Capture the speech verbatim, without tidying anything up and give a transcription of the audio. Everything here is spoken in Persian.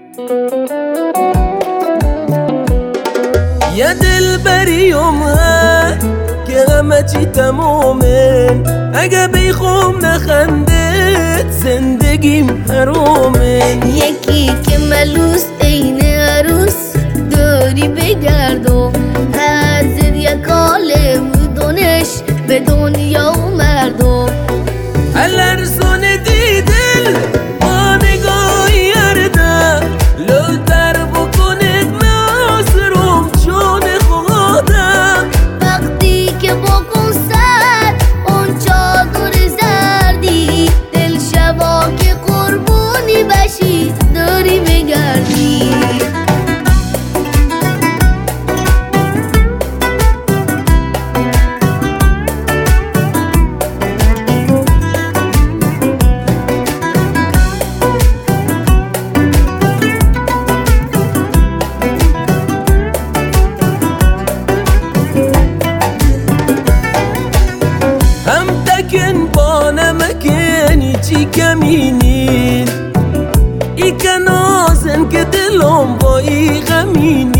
یه دل بریم که همه چی تمومه، اگه بیخوم نخندت زندگیم حرومه. یکی که ملوس عین عروس داری بگردم، حاضر یک عالم دانش به دنیا و مردم. الارزون دیدل با نگاه یرده لوتر بکنید نازروم جان خودم. وقتی که با کنسر اون چادر زردی دل شبا که قربونی بشی داری بگردی. همتکن با نمکنی چی کمینین ای که نازن که دلم با ای غمینی.